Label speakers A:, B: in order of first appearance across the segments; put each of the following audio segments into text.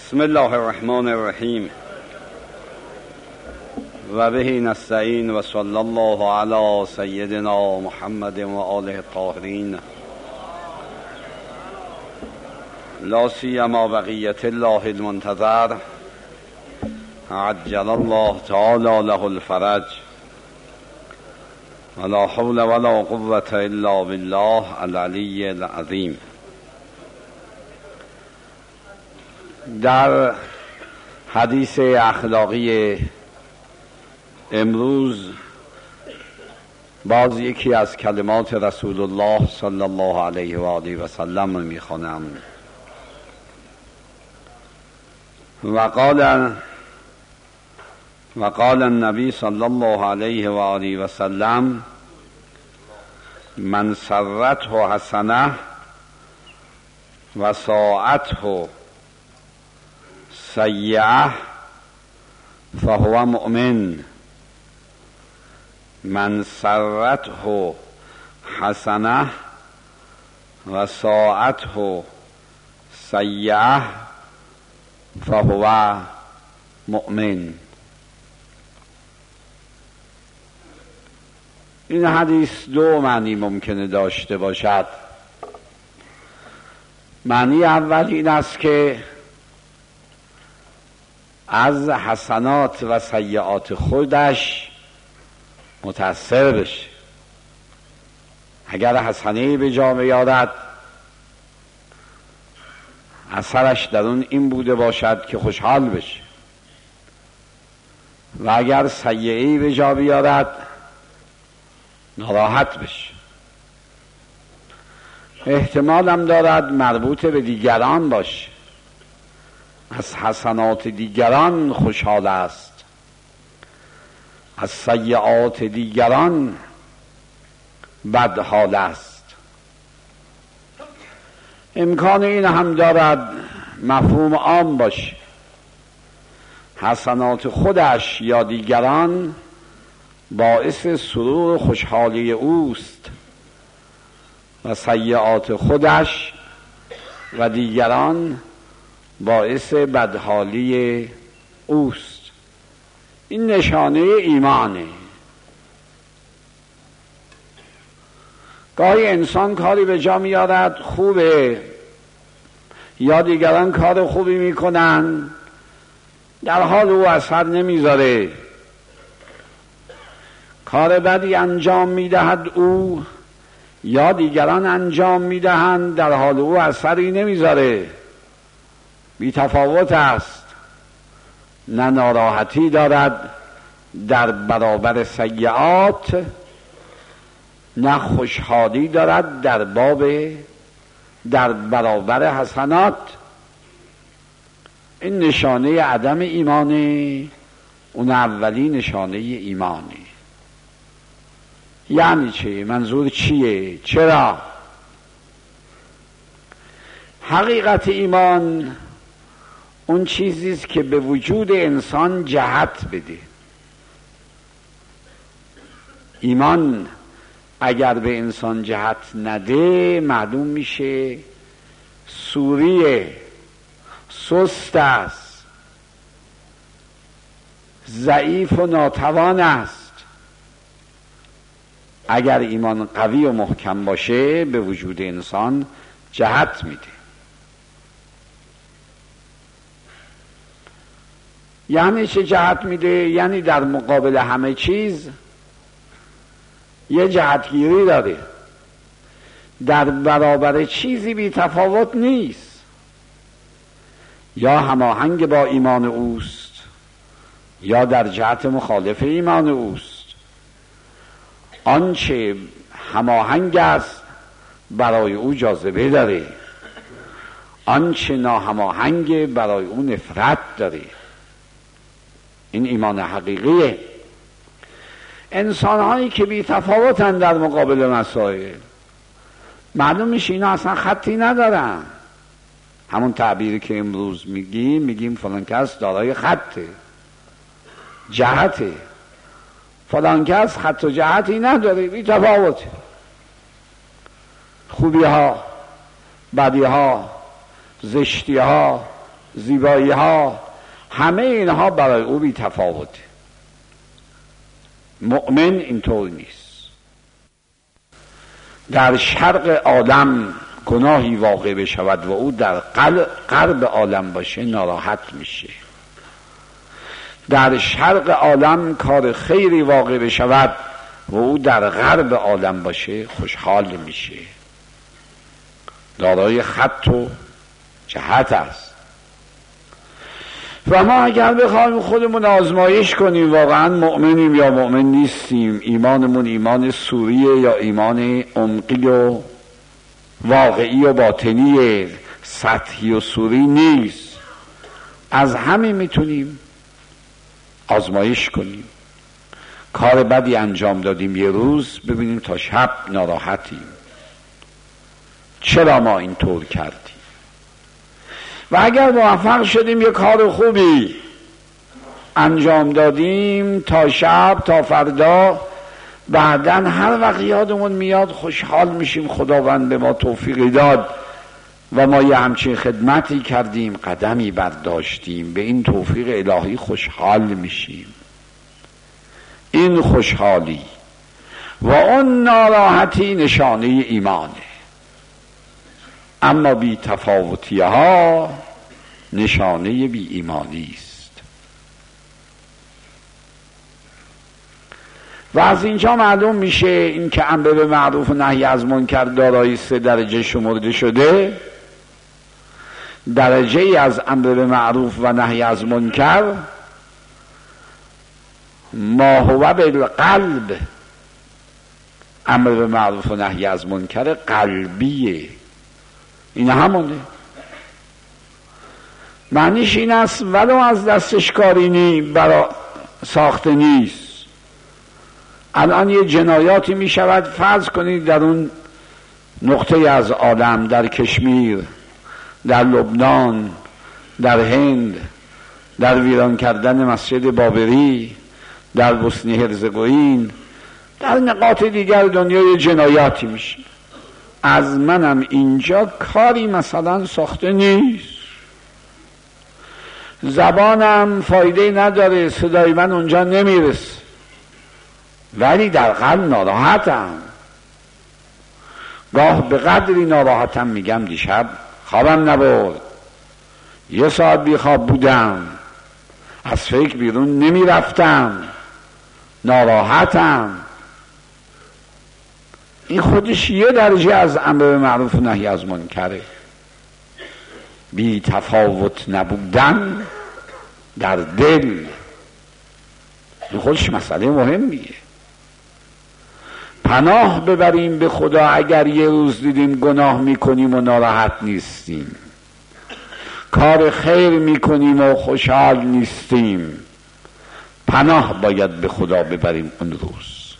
A: بسم الله الرحمن الرحیم و به نستعین و صلی الله علی سیدنا محمد و آله الطاهرین لا سیما بقیت الله المنتظر عجل الله تعالی له الفرج ولا حول ولا قوة الا بالله العلی العظیم. در حدیث اخلاقی امروز باز یکی از کلمات رسول الله صلی الله علیه و آله و سلم میخوانم. وقال النبی صلی الله علیه و آله و سلم من سرته حسنه و ساءته سیئه فهو مؤمن. من سرته حسنه و ساءته سیئه فهو مؤمن. این حدیث دو معنی ممکنه داشته باشد. معنی اول این است که از حسنات و سیئات خودش متأثر بشه. اگر حسنه به جا بیارد اثرش در اون این بوده باشد که خوشحال بشه، و اگر سیئه‌ای به جا بیارد ناراحت بشه. احتمال هم دارد مربوط به دیگران باشه، از حسنات دیگران خوشحال است، از سیئات دیگران بدحال است. امکان این هم دارد مفهوم عام باشه، حسنات خودش یا دیگران باعث سرور و خوشحالی اوست و سیئات خودش و دیگران باعث بدحالی اوست. این نشانه ایمانه. گاهی انسان کاری به جا میارد خوبه، یا دیگران کار خوبی میکنن در حال او اثر نمیذاره، کار بدی انجام میدهد او یا دیگران انجام میدهند در حال او اثری نمیذاره، بی تفاوت است، نه ناراحتی دارد در برابر سیئات، نه خوشحالی دارد در برابر حسنات. این نشانه عدم ایمانه. اون اولی نشانه ایمانه. یعنی چه؟ منظور چیه؟ چرا؟ حقیقت ایمان اون چیزیست که به وجود انسان جهت بده. ایمان اگر به انسان جهت نده معلوم میشه سوریه، سست است، ضعیف و ناتوان است. اگر ایمان قوی و محکم باشه به وجود انسان جهت میده. یعنی چه جهت میده؟ یعنی در مقابل همه چیز یه جهتگیری داره، در برابر چیزی بی تفاوت نیست، یا هماهنگ با ایمان اوست یا در جهت مخالف ایمان اوست. آنچه هماهنگ است برای او جاذبه داره، آنچه ناهماهنگ برای او نفرت داره. این ایمان حقیقیه. انسان‌هایی که بی تفاوتن در مقابل مسائل، معلوم میشه اینا اصلا خطی ندارن. همون تعبیری که امروز میگیم فلان کس دارای خطه، جهته. فلان کس خط و جهتی نداره، بی تفاوته. خوبی ها، بدی ها، زشتی ها، زیبایی ها، همه اینها برای او بی تفاوته. مؤمن اینطور نیست. در شرق عالم گناهی واقع بشود و او در غرب عالم باشه ناراحت میشه. در شرق عالم کار خیری واقع بشود و او در غرب عالم باشه خوشحال میشه. دارای خط و جهت است. و ما اگر بخوایم خودمون آزمایش کنیم واقعا مؤمنیم یا مؤمن نیستیم، ایمانمون ایمان سوریه یا ایمان عمقی و واقعی و باطنی سطحی و سوری نیست، از همین میتونیم آزمایش کنیم. کار بدی انجام دادیم یه روز، ببینیم تا شب ناراحتیم، چرا ما اینطور کردیم؟ و اگر موفق شدیم یه کار خوبی انجام دادیم، تا شب تا فردا بعداً هر وقت یادمون میاد خوشحال میشیم خداوند به ما توفیقی داد و ما یه همچین خدمتی کردیم، قدمی برداشتیم، به این توفیق الهی خوشحال میشیم. این خوشحالی و اون ناراحتی نشانه ایمانه، اما بی تفاوتی ها نشانه بی ایمانی است. و از اینجا معلوم میشه این که امر به معروف و نهی از منکر دارای 3 درجه شمرده شده. درجه ای از امر به معروف و نهی از منکر ما هو بالقلب، امر به معروف و نهی از منکر قلبیه، این همونه. معنیش این است ولو از دستش کاری برا ساخته نیست. الان یه جنایاتی می شود، فرض کنید در اون نقطه از عالم، در کشمیر، در لبنان، در هند، در ویران کردن مسجد بابری، در بوسنی هرزگوین، در نقاط دیگر دنیا جنایاتی میشه. از منم اینجا کاری مثلا ساخته نیست، زبانم فایده نداره، صدای من اونجا نمیرسه، ولی در قلب ناراحتم. گاه به قدری ناراحتم میگم دیشب خوابم نبرد، 1 ساعت بی خواب بودم، از فکر بیرون نمی رفتم، ناراحتم. این خودش 1 درجه از امر به معروف و نهی از منکره. بی تفاوت نبودن در دل، این خودش مسئله مهمیه. پناه ببریم به خدا اگر یه روز دیدیم گناه میکنیم و ناراحت نیستیم، کار خیر میکنیم و خوشحال نیستیم، پناه باید به خدا ببریم اون روز.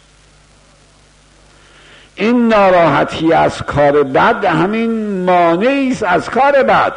A: این ناراحتی از کار بد همین مانعی است از کار بد.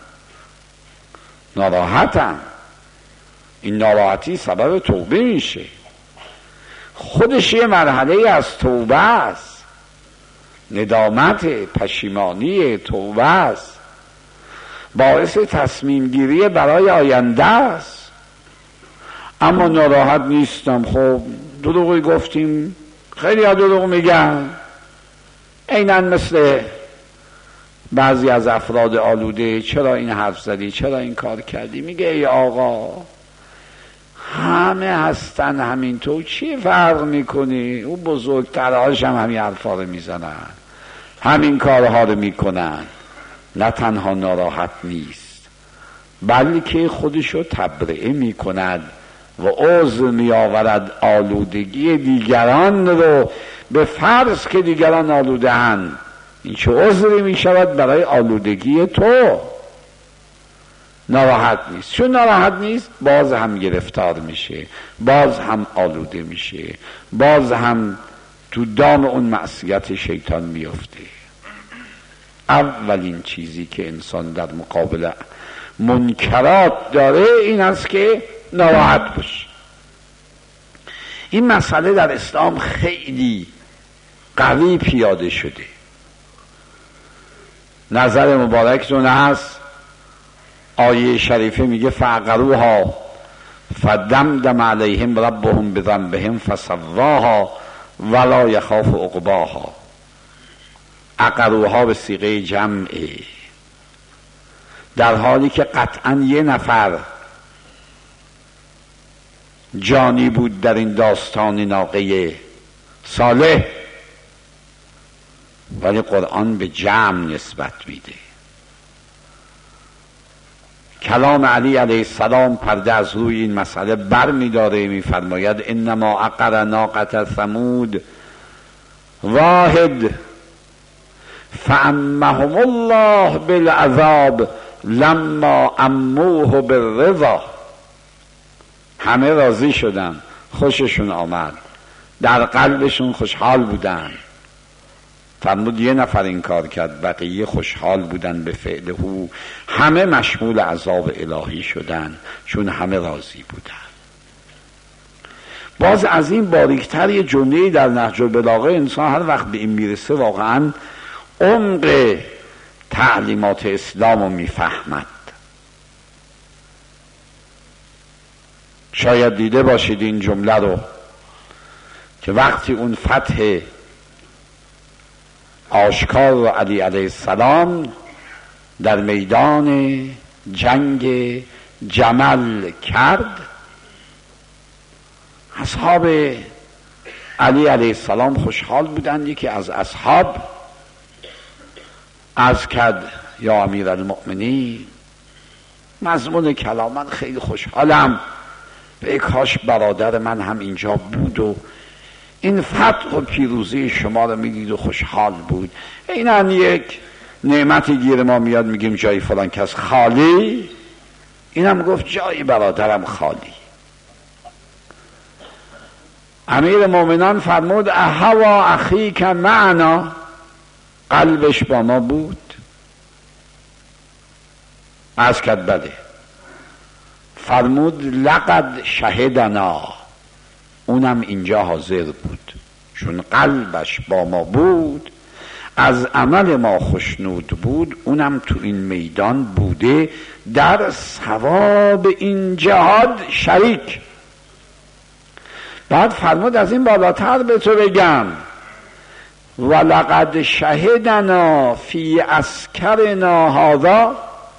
A: ناراحتم، این ناراحتی سبب توبه میشه، خودش یه مرحله از توبه است، ندامت، پشیمانی، توبه است، باعث تصمیم گیری برای آینده است. اما ناراحت نیستم، خب دروغی گفتیم، خیلی ها دروغ میگن، عیناً مثل بعضی از افراد آلوده، چرا این حرف زدی، چرا این کار کردی؟ میگه ای آقا همه هستن همینطور، چی فرق میکنی؟ او بزرگترهاش هم همین حرفا رو میزنن، همین کارها رو میکنن. نه تنها ناراحت نیست، بلکه خودشو تبرئه میکند و عذر میآورد آلودگی دیگران رو به فرض که دیگران آلوده هن. این چه عذری میشود برای آلودگی تو؟ ناراحت نیست. چون ناراحت نیست باز هم گرفتار میشه، باز هم آلوده میشه، باز هم تو دام اون معصیت شیطان میفته. اولین چیزی که انسان در مقابل منکرات داره این است که ناراحت باشه. این مسئله در اسلام خیلی قوی پیاده شده. نظر مبارکتون هست آیه شریفه میگه فعقروها فدمدم علیهم ربهم بذنبهم فسواها ولا یخاف عقباها. عقروها به صیغه جمعه، در حالی که قطعا یه نفر جانی بود در این داستان ناقه صالح، ولی قرآن به جمع نسبت میده. کلام علی علیه السلام پرده از روی این مسئله بر میداره، میفرماید انما عقر ناقة ثمود واحد فعمهم الله بالعذاب لما عموه بالرضا. همه راضی شدن، خوششون آمد، در قلبشون خوشحال بودن. فرمود یه نفر این کار کرد، بقیه خوشحال بودن به فعل او، همه مشمول عذاب الهی شدن چون همه راضی بودن. باز از این باریکتر یه جمله‌ای در نهج البلاغه، انسان هر وقت به این میرسه واقعا عمق تعلیمات اسلام رو میفهمد. شاید دیده باشید این جمله رو که وقتی اون فتح آشکار رو علی علیه السلام در میدان جنگ جمل کرد، اصحاب علی علیه السلام خوشحال بودند. یکی از اصحاب عرض کرد یا امیر المؤمنین، مضمون کلام من خیلی خوشحالم، به کاش برادر من هم اینجا بود و این فتح و پیروزی شما رو میدید و خوشحال بود. اینن یک نعمتی گیر ما میاد میگیم جای فلان کس خالی، اینم گفت جای برادرم خالی. امیر مومنان فرمود اهوا اخیک معنا، قلبش با ما بود؟ عرض کرد بله. فرمود لقد شهدنا، اونم اینجا حاضر بود، چون قلبش با ما بود، از عمل ما خوشنود بود، اونم تو این میدان بوده، در ثواب این جهاد شریک. بعد فرمود از این بالاتر به تو بگم، ولقد شهدنا فی اسکرنا هذا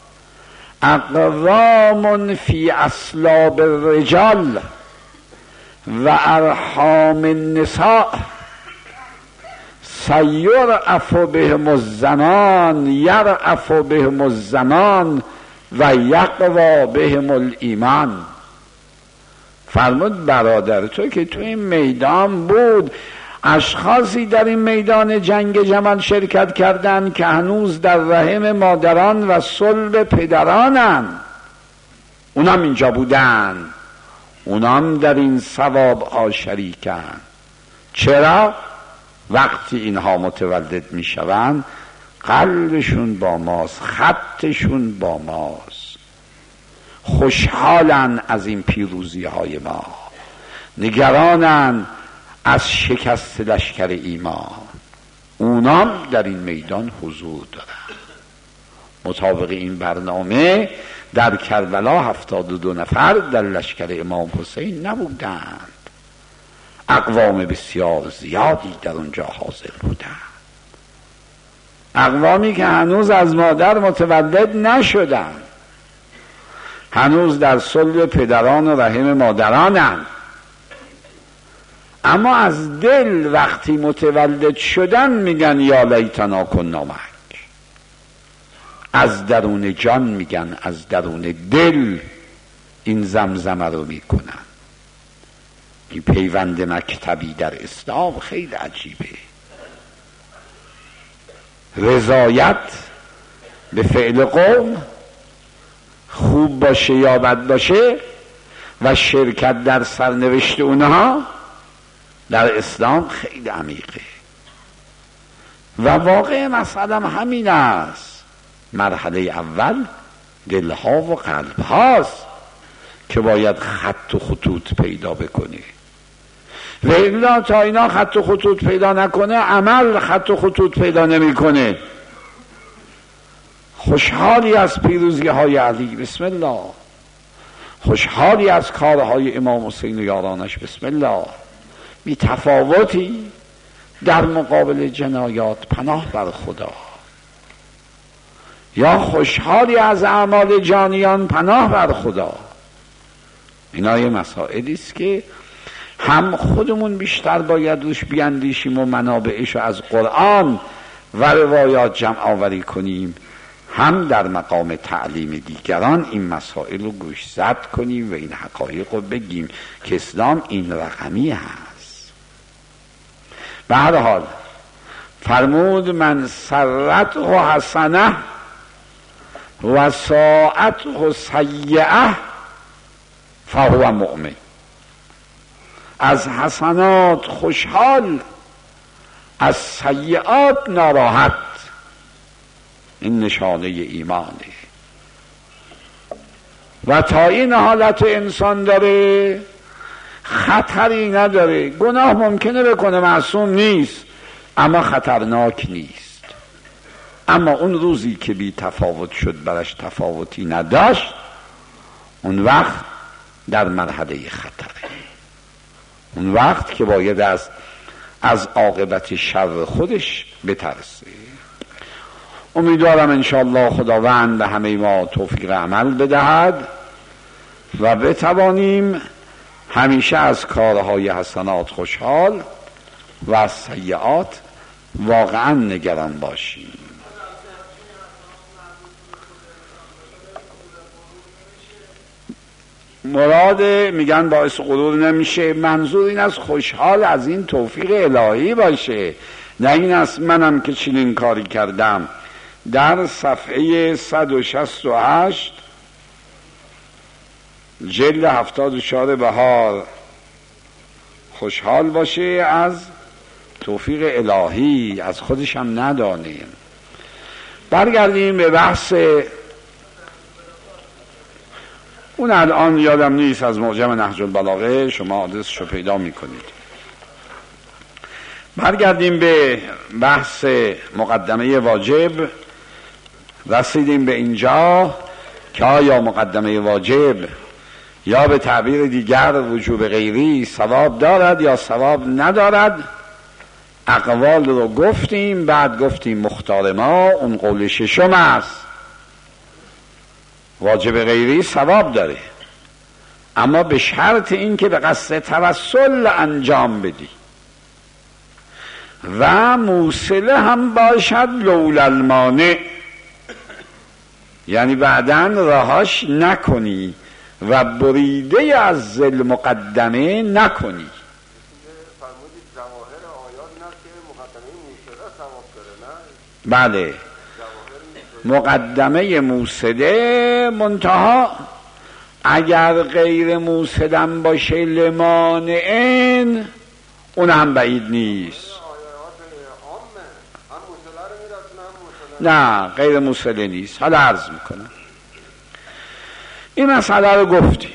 A: اقوام فی اصلاب الرجال و ارحام النساء سیرعف بهم الزمان یرعف بهم الزمان و یقوی بهم الایمان. فرمود برادر تو که تو این میدان بود، اشخاصی در این میدان جنگ جمل شرکت کردند که هنوز در رحم مادران و صلب پدرانن، اونم اینجا بودن، اونم در این ثواب ها شریکن. چرا؟ وقتی اینها متولد می شوند قلبشون با ماست، خطشون با ماست، خوشحالن از این پیروزی های ما، نگرانن از شکست لشکر ایمان. اونام در این میدان حضور دارن. مطابق این برنامه در کربلا 72 نفر در لشکر امام حسین نبودند، اقوام بسیار زیادی در اونجا حاضر بودند، اقوامی که هنوز از مادر متولد نشدند، هنوز در صلب پدران و رحم مادرانند، اما از دل وقتی متولد شدن میگن یا لیتنا کنا معک. از درون جان میگن، از درون دل این زمزمه رو میکنن. این پیوند مکتبی در اسلام خیلی عجیبه. رضایت به فعل قوم، خوب باشه یا بد باشه، و شرکت در سرنوشت اونها در اسلام خیلی عمیقه. و واقع مسئله همین است. مرحله اول دلها و قلبهاست که باید خط و خطوط پیدا بکنه، و الا تا اینا خط و خطوط پیدا نکنه عمل خط و خطوط پیدا نمیکنه. خوشحالی از پیروزی های علی، بسم الله. خوشحالی از کارهای امام حسین و یارانش، بسم الله. بی تفاوتی در مقابل جنایات، پناه بر خدا. یا خوشحالی از اعمال جانیان، پناه بر خدا. اینا یه مسائلی است که هم خودمون بیشتر باید روش بیاندیشیم و منابعش از قرآن و روایات جمع آوری کنیم، هم در مقام تعلیم دیگران این مسائل رو گوشزد کنیم و این حقایق رو بگیم که اسلام این رقمی هست. به هر حال فرمود من سرته حسنه و ساءته سیئه فهو مؤمن. از حسنات خوشحال، از سیئات ناراحت، این نشانه ایمانه. و تا این حالت انسان داره خطری نداره. گناه ممکنه بکنه، معصوم نیست، اما خطرناک نیست. اما اون روزی که بی تفاوت شد، برش تفاوتی نداشت، اون وقت در مرحله خطره. اون وقت که باید از عاقبت شر خودش بترسه. امیدوارم انشاءالله خداوند به همه ما توفیق عمل بدهد و بتوانیم همیشه از کارهای حسنات خوشحال و از سیئات واقعا نگران باشیم. مراد میگن باعث غرور نمیشه، منظور این از خوشحال از این توفیق الهی باشه، نه این است منم که چنین کاری کردم. در صفحه 168 جلد 74 بهار خوشحال باشه از توفیق الهی، از خودش هم ندانه. برگردیم به بحث اون، الان یادم نیست، از معجم نهج البلاغه شما آدرسشو پیدا میکنید. برگردیم به بحث مقدمه واجب. رسیدیم به اینجا که آیا مقدمه واجب یا به تعبیر دیگر وجوب غیری ثواب دارد یا ثواب ندارد. اقوال رو گفتیم، بعد گفتیم مختار ما اون قول ششم است، واجب غیری ثواب داره، اما به شرط این که به قصد توسل انجام بدی و موصله هم باشد لولا المانع، یعنی بعداً راهاش نکنی و بریده از ذل مقدمه نکنی. بله، مقدمه موصله، منتها اگر غیر موصدم باشه لمانعن، اون هم بعید نیست. نه، غیر موصله نیست. حالا عرض میکنم این مسئله رو گفتیم،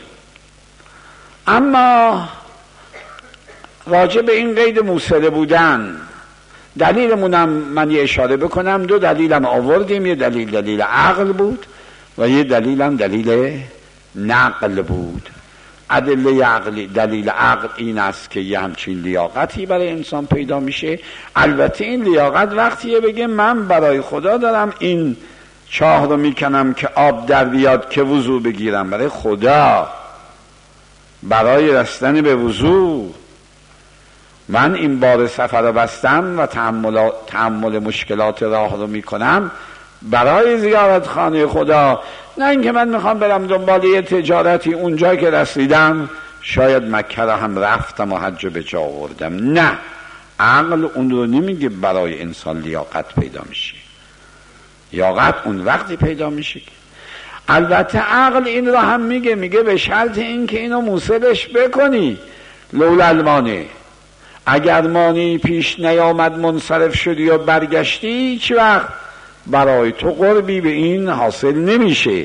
A: اما راجع به این قید موصله بودن دلیلمونم من یه اشاره بکنم. دو دلیلم آوردیم، یه دلیل عقل بود و یه دلیلم دلیل نقل بود. ادله عقلی، دلیل عقل این است که یه همچین لیاقتی برای انسان پیدا میشه. البته این لیاقت وقتیه بگه من برای خدا دارم این چاه رو میکنم که آب در بیاد که وضو بگیرم، برای خدا، برای رسیدن به وضو. من این بار سفر رو بستم و تحمل مشکلات راه رو میکنم برای زیارت خانه خدا، نه اینکه من میخوام برم دنبال یه تجارتی اونجا که رسیدم شاید مکه رو هم رفتم و حج به جا آوردم. نه، عقل اون رو نمیگه برای انسان لیاقت پیدا میشه. لیاقت اون وقتی پیدا میشه. البته عقل این رو هم میگه به شرط این که اینو موصلش بکنی لولا المانع. اگر مانی پیش نیامد منصرف شدی و برگشتی، هیچ وقت برای تو قربی به این حاصل نمیشه.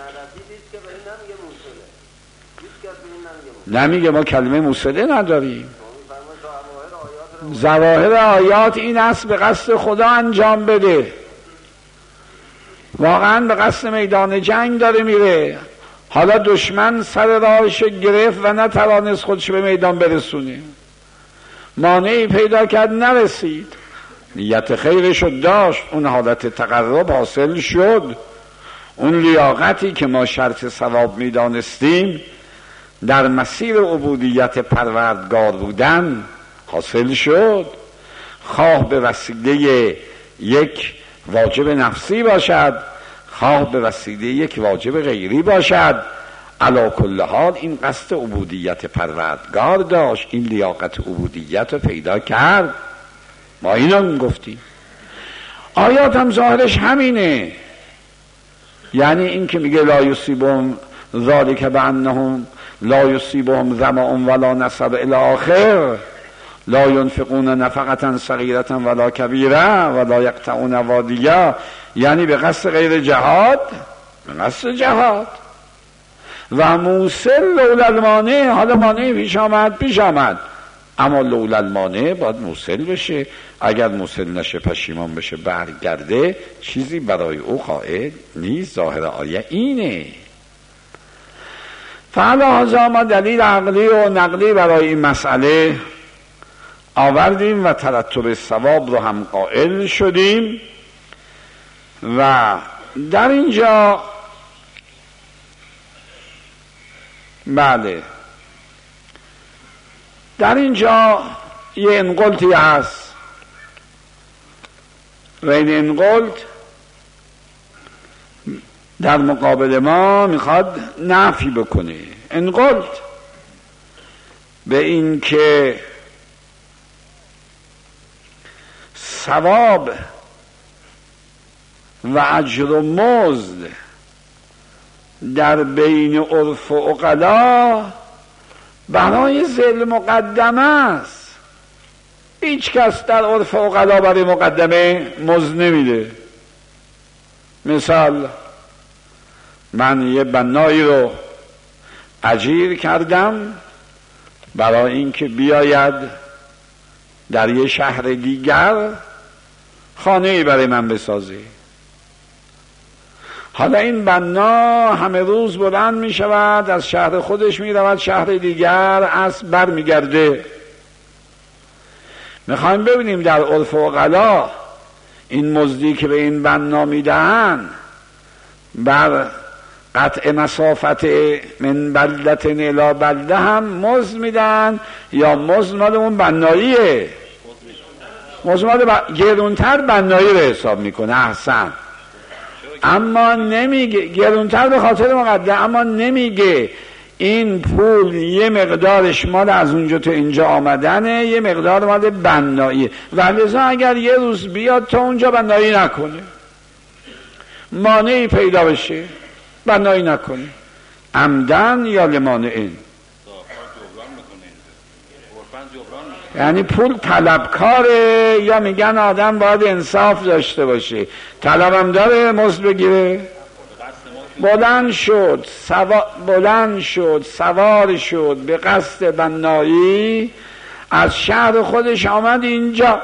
A: نمیگه، ما کلمه موصله نداریم. ظواهر آیات این است به قصد خدا انجام بده. واقعا به قصد میدان جنگ داره میره، حالا دشمن سر راهش گرفت و نتوانست خودش به میدان برسونه، مانعی پیدا کرد نرسید، نیت خیرشو داشت، اون حالت تقرب حاصل شد، اون لیاقتی که ما شرط ثواب میدانستیم در مسیر عبودیت پروردگار بودن حاصل شد، خواه به وسیله یک واجب نفسی باشد، خواه به وسیله یک واجب غیری باشد، علی کل حال این قصد عبودیت پروردگار داشت، این لیاقت عبودیت رو پیدا کرد. ما اینا گفتیم، آیات هم ظاهرش همینه، یعنی این که میگه لا یصیبهم ذالک بانهم لا یصیبهم ظمأ ولا نصب الی آخر، لا ينفقون نفقة صغيرة ولا كبيرة ولا يقطعون واديا، یعنی به قصد غیر جهاد، به قصد جهاد. و موصل لولا المانع، حالا مانع پیش آمد اما لولا المانع باید موصل بشه، اگر موصل نشه پشیمان بشه برگرده، چیزی برای او قائل نیست. ظاهر آیه اینه. فعلا ما دلیل عقلی و نقلی برای این مسئله آوردیم و ترتب ثواب رو هم قائل شدیم. و در اینجا در اینجا یه انقلتی هست و این انقلت در مقابل ما میخواد نفی بکنه. انقلت به این که ثواب و اجر و مزد در بین عرف و عقلا برای ذل مقدمه است. هیچ کس در عرف و عقلا برای مقدمه مزد نمیده. مثال، من یه بنایی رو اجیر کردم برای اینکه بیاید در یه شهر دیگر خانه‌ای برای من بسازه. حالا این بنا همه روز بلند می شود، از شهر خودش می رود شهر دیگر، از بر می گرده. میخوایم ببینیم در عرف و عقلا این مزدی که به این بنا می دهن بر قطع مسافت من بلدت الی بلده هم مزد می دهن یا مزد مال اون بناییه؟ مزد مال گرونتر بنایی رو حساب میکنه. احسن. اما نمیگه گرونتر به خاطر مقدم، اما نمیگه این پول یه مقدارش مال از اونجا تا اینجا آمدنه، یه مقدار مال بنایی، و لذا اگر یه روز بیاد تا اونجا بنایی نکنه، مانعی پیدا بشه بنایی نکنه، عمدن یا لمانعین، یعنی پول طلبکاره یا میگن آدم باید انصاف داشته باشه، طلبم داره مزد بگیره. بلند شد سوار شد به قصد بنایی، از شهر خودش آمد اینجا.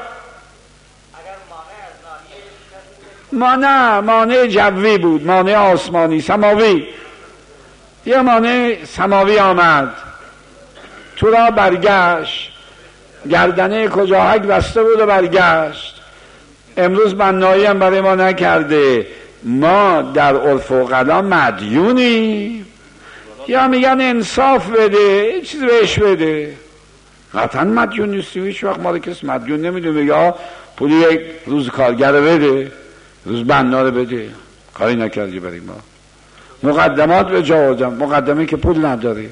A: مانع جوی بود، مانع آسمانی سماوی، یه مانع سماوی آمد تو را برگشت، گردنه کجاهک بسته بود و برگشت. امروز بنایی هم برای ما نکرده، ما در عرف و عقلا مدیونی، یا میگن انصاف بده، چیز بهش بده. قطعا مدیون نیستی، هیچ وقت ما رو کسی مدیون نمیدونه، یا پولی یک روز کارگر بده، روز بنا رو بده، کاری نکردی برای ما. مقدمات به جا آوردم، مقدمه که پول نداره.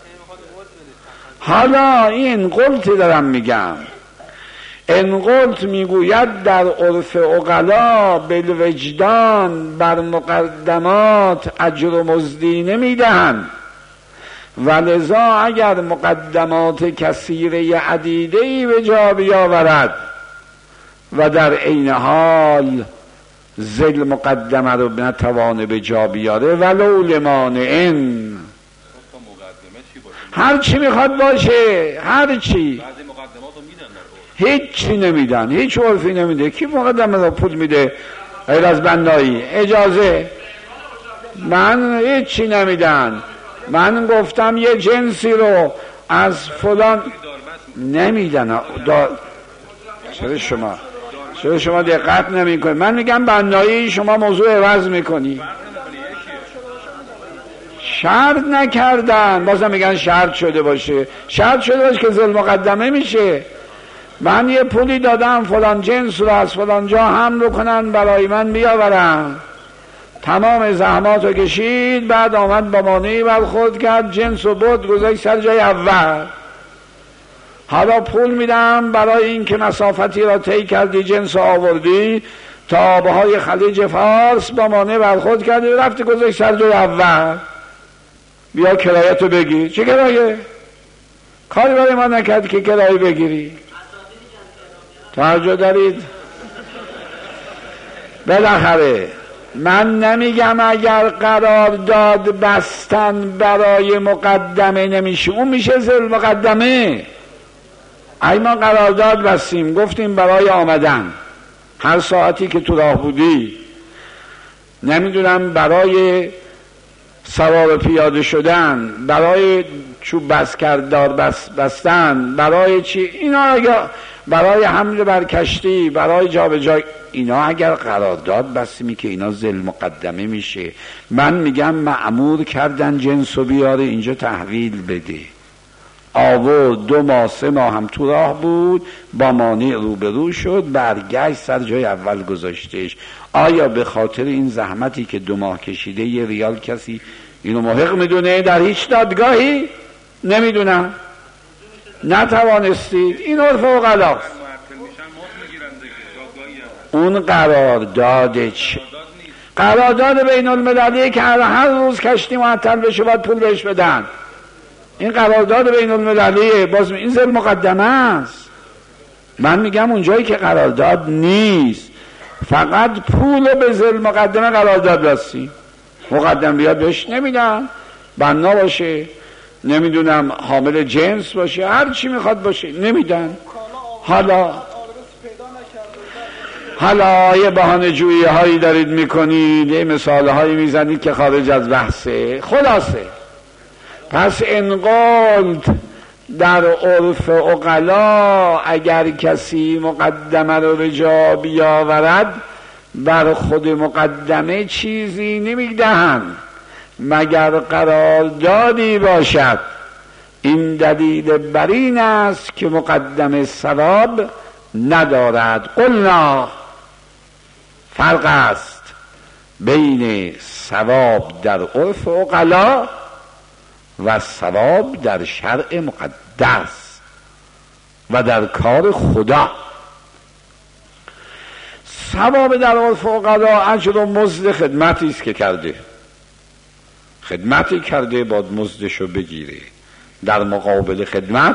A: حالا این قلت دارم میگم، این قلت میگوید در عرف عقلا بالوجدان بر مقدمات اجر و مزدی نمیدهن، و لذا اگر مقدمات کثیره عدیده‌ای به جا بیاورد و در عین حال ذل مقدمه رو نتوانه به جا بیاره، ولو لمانعن، هر چی میخواد باشه، هر چی، هیچ چی نمیدن، هیچ عرفی نمیده. کی مقدمه رو پول میده غیر از بنایی اجازه من هیچی نمیدن. من گفتم یه جنسی رو از فلان نمیدن. چرا شما دقت نمی کنید؟ من میگم بنایی، شما موضوع عوض میکنی. شرط نکردن، بازم میگن شرط شده باشه. شرط شده باشه که ذل مقدمه میشه. من یه پولی دادم فلان جنس رو از فلان جا حمل رو کنن برای من بیاورن، تمام زحمات رو کشید، بعد آمد با مانعی برخورد کرد، جنس رو برد گذاشت سر جای اول. حالا پول میدم برای این که مسافتی را طی کردی، جنس رو آوردی تا آبهای خلیج فارس، با مانع برخورد کردی، رفتی گذاشت سر جای اول، بیا کرایتو بگیر. چه کرایه؟ کاری برای ما نکرد که کرایه بگیری. توجه دارید؟ بالاخره من نمیگم اگر قرارداد بستن برای مقدمه نمیشه، اون میشه ذل مقدمه. ای ما قرارداد بستیم، گفتیم برای آمدن هر ساعتی که تو راه بودی، نمیدونم برای سوار پیاده شدن، برای چوب بس کردار بستن، برای چی اینا، اگر برای حمل بر کشتی، برای جابجا، اینا اگر قرارداد بستیمی که اینا ذل مقدمه میشه. من میگم مأمور کردن جنس رو بیاره اینجا تحویل بده، آورد 2 ماه 3 ماه هم تو راه بود، با مانع روبرو شد، برگشت سر جای اول گذاشتش. آیا به خاطر این زحمتی که 2 ماه کشیده 1 ریال کسی اینو محق میدونه؟ در هیچ دادگاهی نمیدونم، نتوانستید. این عرف عقلاست. اون قرارداد بین المللی که هر روز کشتی معطل بشه باید پول بهش بدن. این قرارداد بین المللیه، باز این ذل مقدمه است. من میگم اونجایی که قرارداد نیست، فقط پول به ذل مقدمه قرارداد بستی، مقدم بیاد بهش نمیدن، بنا باشه، نمیدونم حامل جنس باشه، هر چی میخواد باشه نمیدن. حالا یه بهانه جویی هایی دارید میکنید، یه مثال هایی میزنید که خارج از بحثه. خلاصه پس انقلت در عرف عقلا اگر کسی مقدمه رو به جا بیاورد، بر خود مقدمه چیزی نمیدهند مگر قراردادی باشد. این دلیل بر این است که مقدمه ثواب ندارد. قلنا، فرق است بین ثواب در عرف عقلا و ثواب در شرع مقدس و در کار خدا. ثواب در عرف عقلا اجر و مزد خدمتی است که کرده، خدمتی کرده باید مزدشو بگیره. در مقابل خدمت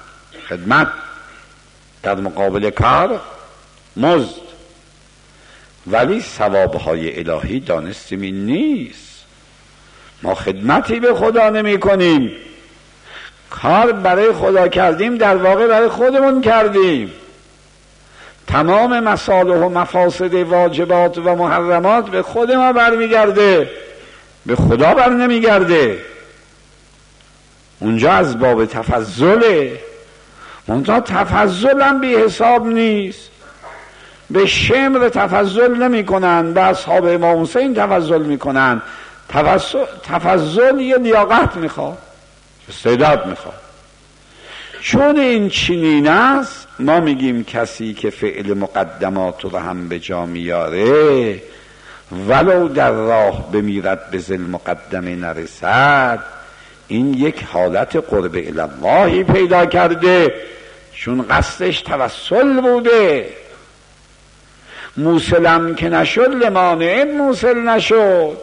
A: در مقابل کار مزد. ولی ثوابهای الهی دانستیم این نیست. ما خدمتی به خدا نمی کنیم، کار برای خدا کردیم، در واقع برای خودمون کردیم. تمام مصالح و مفاسد واجبات و محرمات به خود ما برمیگرده، به خدا بر نمیگرده. اونجا از باب تفضله. منتها تفضل هم بی حساب نیست. به شمر تفضل نمی کنن، به اصحاب امام حسین تفضل می کنن. تفضل یه لیاقت میخواد، استعداد میخواد. چون این چنین است، ما میگیم کسی که فعل مقدمات رو هم به جا میاره، ولو در راه بمیرد به ذل مقدمه نرسد، این یک حالت قرب الهی پیدا کرده، چون قصدش توسل بوده. موسلم که نشد لمانع موسل نشد،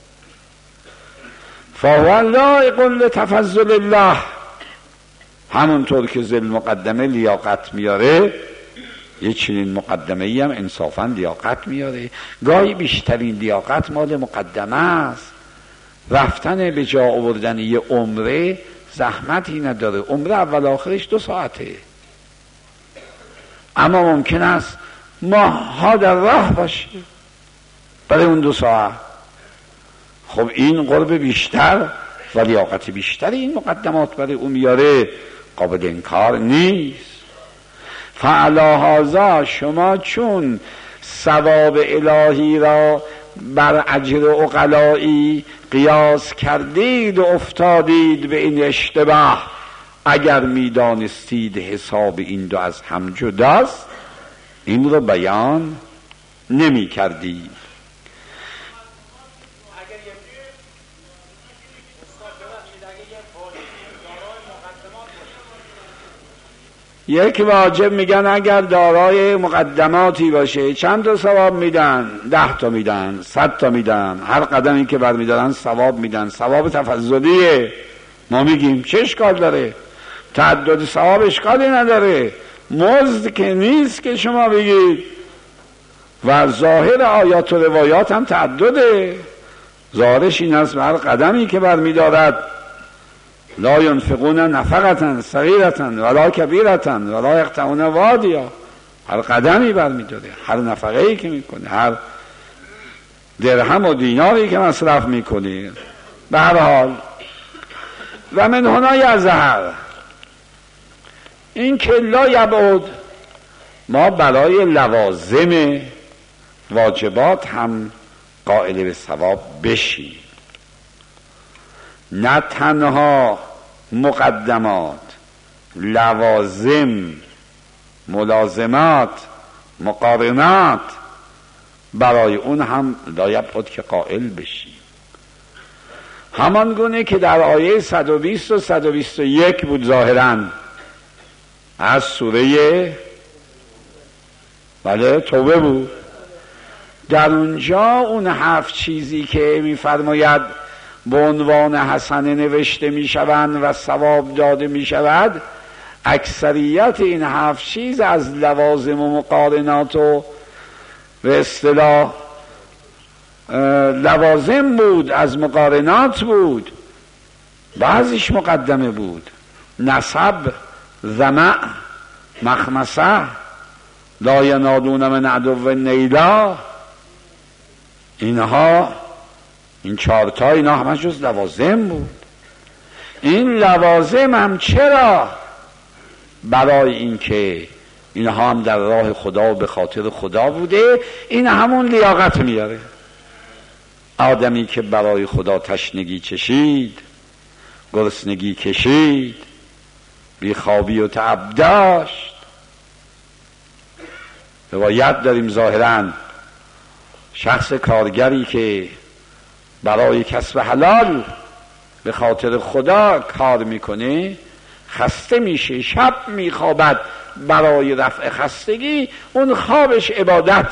A: فهو لایق لتفضل الله. همونطور که ذل مقدمه لیاقت میاره، یه چنین مقدمه ای هم انصافا لیاقت میاره. گاهی بیشترین لیاقت مال مقدمه است. رفتن به جا آوردن یه عمره زحمتی نداره. عمره اول آخرش 2 ساعته، اما ممکن است ماه‌ها در راه باشه. برای اون 2 ساعت. خب این قرب بیشتر و لیاقت بیشتر این مقدمات برای اون میاره، قابل انکار نیست. فعلی هذا شما چون ثواب الهی را بر اجر عقلایی قیاس کردید و افتادید به این اشتباه، اگر میدانستید حساب این 2 از هم جداست این رو بیان نمی کردید. یک واجب میگن اگر دارای مقدماتی باشه چند تا ثواب میدن؟ 10 تا میدن، 100 تا میدن، هر قدمی که برمیدارن ثواب میدن، ثواب تفضلیه. ما میگیم چه اشکال داره؟ تعدد ثواب اشکالی نداره، مزد که نیست که شما بگید. و ظاهر آیات و روایات هم تعدده، ظاهرش این است هر قدمی که برمیدارد لا ينفقون نفقة صغيرة ولا كبيرة ولا يقطعون وادیا، هر قدمی برمیداره، هر نفقه‌ای که میکنه، هر درهم و دیناری که مصرف میکنه. به هر حال و من هنا یظهر این که لا یبعد ما برای لوازم واجبات هم قائل به ثواب بشیم، نه تنها مقدمات، لوازم، ملازمات، مقارنات، برای اون هم لایبعد که قائل بشیم. همان گونه که در آیه 120 و 121 بود ظاهراً از سوره توبه بود، در اونجا اون 7 چیزی که می‌فرماید به عنوان حسنه نوشته میشوند و ثواب داده میشود، اکثریت این 7 چیز از لوازم و مقارنات و به اصطلاح لوازم بود، از مقارنات بود، بعضیش مقدمه بود. نسب، ظمأ، مخمسه، لا ینادون من عدو نیلا، اینها این 4 تا اینا همه جز لوازم بود. این لوازم هم چرا؟ برای اینکه اینها هم در راه خدا و به خاطر خدا بوده. این همون لیاقت میاره. آدمی که برای خدا تشنگی چشید، گرسنگی کشید، بیخوابی و تعب داشت. روایت داریم ظاهراً شخص کارگری که برای کسب حلال به خاطر خدا کار میکنه، خسته میشه، شب میخوابد، برای رفع خستگی اون خوابش عبادت.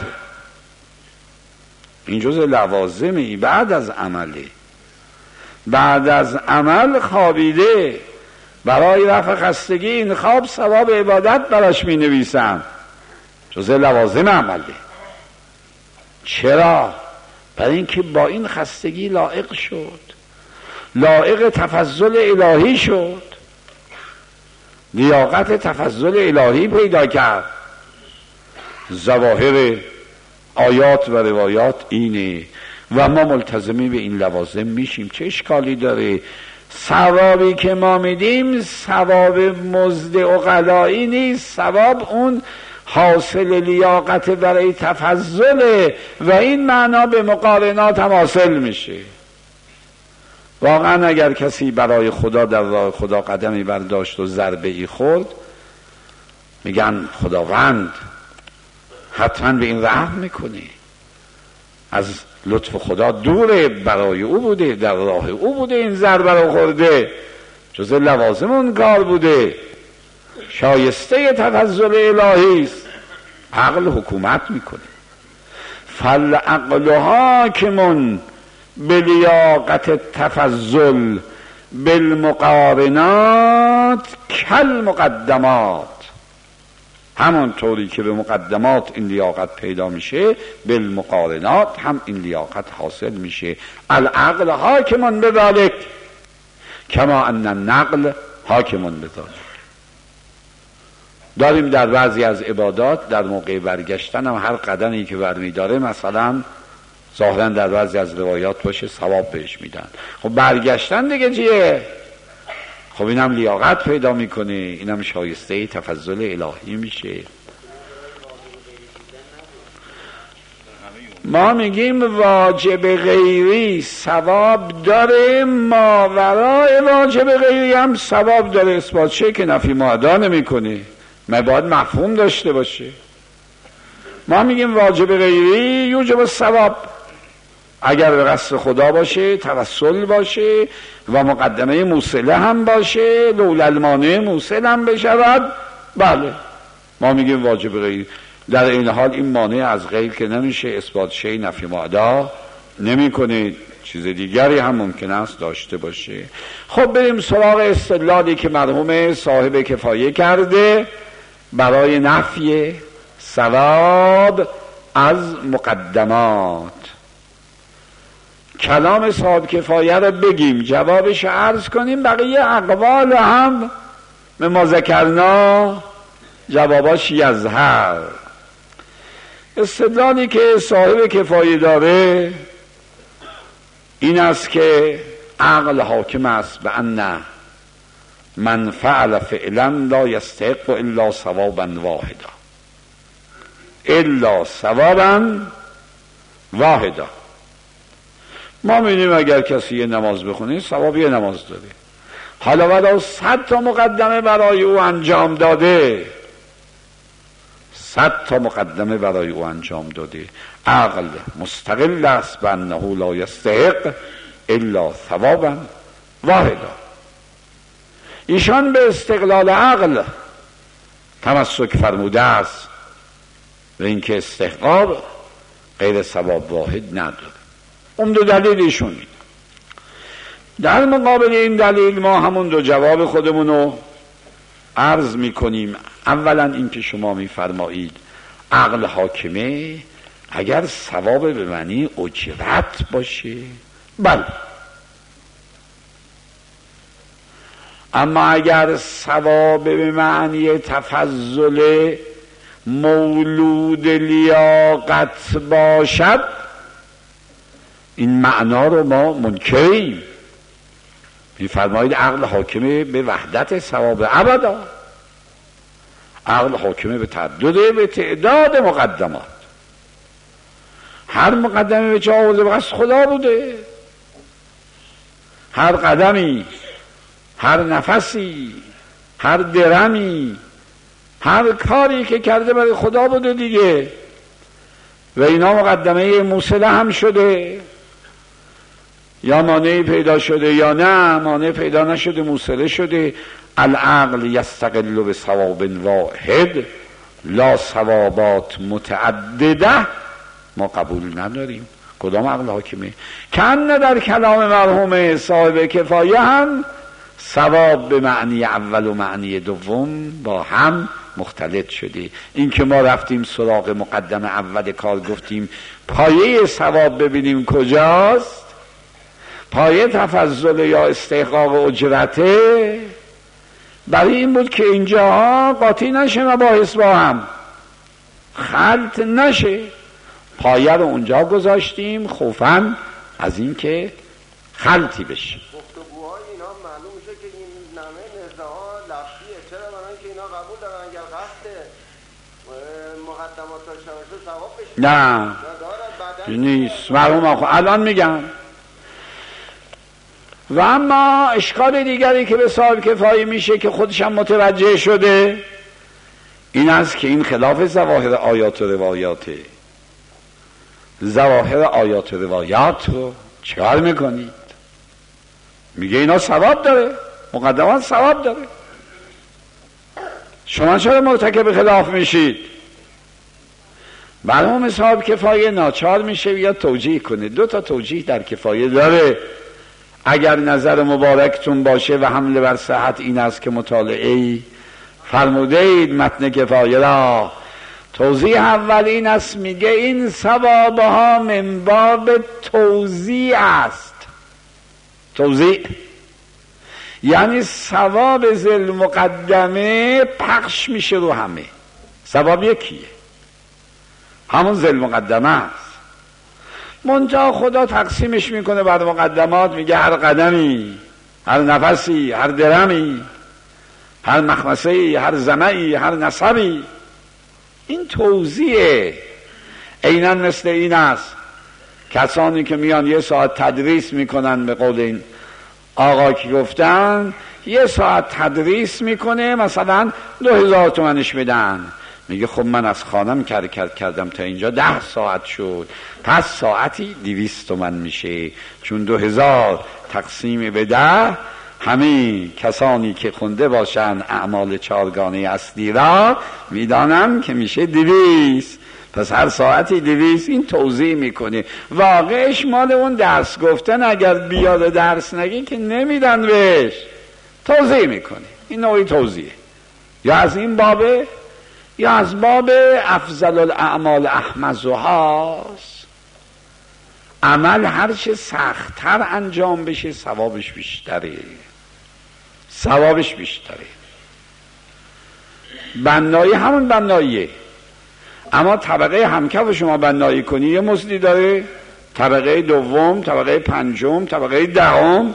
A: این جزء لوازمی بعد از عمله. بعد از عمل خوابیده، برای رفع خستگی این خواب ثواب عبادت براش می نویسن، جزء لوازم عمله. چرا؟ برای اینکه با این خستگی لایق شد، لایق تفضل الهی شد، لیاقت تفضل الهی پیدا کرد. ظواهر آیات و روایات اینه و ما ملتزمی به این لوازم میشیم. چه اشکالی داره؟ ثوابی که ما میدیم ثواب مزد عقلایی نیست، ثواب اون حاصل لیاقت برای تفضل و این معنا به مقارنات هم حاصل میشه. واقعا اگر کسی برای خدا در راه خدا قدمی برداشت و ضربه ای خورد، میگن خداوند حتما به این رحم میکنه، از لطف خدا دوره، برای او بوده، در راه او بوده، این ضربه رو خورده، جز لوازم اون کار بوده، شایسته تفضل الهی است. عقل حکومت میکنه. فالعقل حاکم بلیاقت تفضل بالمقارنات کالمقدمات. همون طوری که به مقدمات این لیاقت پیدا میشه، بالمقارنات هم این لیاقت حاصل میشه. العقل حاکم بذلک کما ان النقل حاکم بذلک. داریم در بعضی از عبادات در موقع برگشتن هم هر قدمی که برمیداره، مثلا ظاهرا در بعضی از روایات باشه ثواب بهش میدن. خب برگشتن دیگه چیه؟ خب اینم لیاقت پیدا میکنه، اینم شایسته تفضل الهی میشه. ما میگیم واجب غیری ثواب داره، ماورای واجب غیری هم ثواب داره. اثبات شه که نفی معدا نمیکنه، ما باید مفهوم داشته باشه. ما میگیم واجب غیری یوجب ثواب، اگر به قصد خدا باشه، توسل باشه و مقدمه موصله هم باشه، لولا المانع موصل هم بشود، بله ما میگیم واجب غیری. در این حال این مانع از غیر که نمیشه، اثبات شی نفی معدا نمیکنه، چیز دیگری هم ممکن است داشته باشه. خب بریم سراغ استدلالی که مرحوم صاحب کفایه کرده برای نفی ثواب از مقدمات. کلام صاحب کفایه رو بگیم، جوابش عرض کنیم، بقیه اقوال هم به ما ذکرنا جواباش یظهر. استدلالی که صاحب کفایه داره این است که عقل حاکم است به ان من فعل فعلا لا یستحق الا ثوابا واحدا، الا ثوابا واحدا. ما می‌بینیم اگر کسی یه نماز بخونه ثواب یه نماز داره، حالا بعد 100 تا مقدمه برای او انجام داده، 100 تا مقدمه برای او انجام داده، عقل مستقل است به انه لا یستحق الا ثوابا واحدا. ایشان به استقلال عقل تمسک فرموده است و اینکه استحقاق غیر ثواب واحد نداره. اون دو دلیل ایشون. در مقابل این دلیل ما همون دو جواب خودمونو عرض میکنیم. اولا این که شما میفرمایید عقل حاکمه اگر ثواب به معنی اجرت باشه، بله، اما اگر ثواب به معنی تفضل مولود لیاقت باشد این معنا رو ما منکریم. میفرمایید عقل حاکمه به وحدت ثواب ابدا، عقل حاکمه به تعدد به تعداد مقدمات، هر مقدمه به چه آورده به قصد خدا بوده، هر قدمی، هر نفسی، هر درمی، هر کاری که کرده برای خدا بوده دیگه، و اینا مقدمه موصله هم شده، یا مانعی پیدا شده یا نه مانع پیدا نشده موصله شده. العقل یستقل به ثواب واحد لا ثوابات متعدده، ما قبول نداریم. کدام عقل حاکمه؟ کن در کلام مرحوم صاحب کفایه هم ثواب به معنی اول و معنی دوم با هم مختلط شده. این که ما رفتیم سراغ مقدم اول کار گفتیم پایه ثواب ببینیم کجاست، پایه تفضل یا استحقاق اجرته، برای این بود که اینجاها قاطی نشه مباحث با هم خلط نشه، پایه رو اونجا گذاشتیم خوفاً از این که خلطی بشه.
B: گفتگوهای اینا معلوم میشه که این نمه نزاها لفظیه. چرا؟ برای اینکه اینا قبول دارن اگر قصد مقدمات داشته باشه ثواب بشه.
A: نه نیست مرحوم آخو الان میگم. و اما اشکال دیگری که به صاحب کفایه میشه که خودشم متوجه شده این است که این خلاف ظواهر آیات و روایاته. ظواهر آیات و روایات رو چکار میکنید؟ میگه اینا ثواب داره، مقدمات ثواب داره، شما چرا مرتکب خلاف میشید؟ مرحوم صاحب کفایه ناچار میشه یا توجیه کنه. 2 تا توجیه در کفایه داره. اگر نظر مبارکتون باشه و حمله بر صحت این است که مطالعه فرموده اید متن کفایه را، توضیح اول این است میگه این ثوابها من باب توزیع است. توزیع یعنی ثواب ذل مقدمه پخش میشه رو همه. ثواب یکیه، همون ذل مقدمه است. منتها خدا تقسیمش میکنه بعد مقدمات، میگه هر قدمی، هر نفسی، هر درمی، هر مخمسه‌ای، هر زمعی، هر نسبی. این توزیعه. عیناً مثل این است کسانی که میان یه ساعت تدریس میکنن، به قول این آقا که گفتن یه ساعت تدریس میکنه، مثلا 2000 تومنش بدن. میگه خب من از خانم کردم تا اینجا 10 ساعت شد، پس ساعتی 200 تومن میشه، چون 2000 تقسیم به 10 همه کسانی که خونده باشن اعمال چارگانه اصلی را میدانم که میشه 200، پس هر ساعتی 200. این توضیح میکنه. واقعش مال اون درس گفتن، اگر بیاد درس نگی که نمیدن بهش. توضیح میکنه. این نوعی توضیحه، یا از این بابه یا از باب افضل الاعمال احمزهاست. عمل هرچه سخت‌تر انجام بشه ثوابش بیشتره. بنایی همون بناییه، اما طبقه همکف شما بنایی کنی یه مزدی داره، طبقه دوم، طبقه پنجم، طبقه دهم.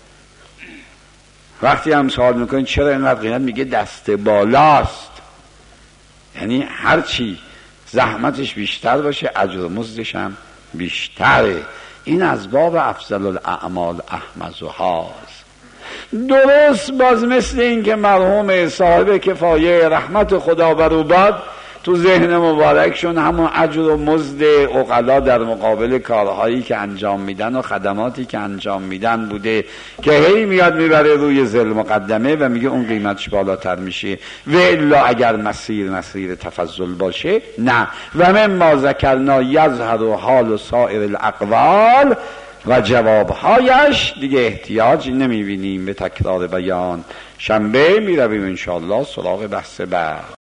A: وقتی هم سوال میکنین چرا اینقدر قیمت، میگه دست بالاست. یعنی هرچی زحمتش بیشتر باشه اجر مزدش هم بیشتره. این از باب افضل الاعمال احمزهاست. درست باز مثل این که مرحوم صاحب کفایه رحمت خدا بر او باد تو ذهن مبارکشون همون اجر و مزد عقلا در مقابل کارهایی که انجام میدن و خدماتی که انجام میدن بوده که هی میاد میبره روی ذل مقدمه و میگه اون قیمتش بالاتر میشه. و الا اگر مسیر تفضل باشه نه. و مما ذکرنا یظهر حال سایر الاقوال، و جوابهایش دیگه احتیاج نمیبینیم به تکرار بیان. شنبه میرویم انشاءالله سراغ بحث بعد.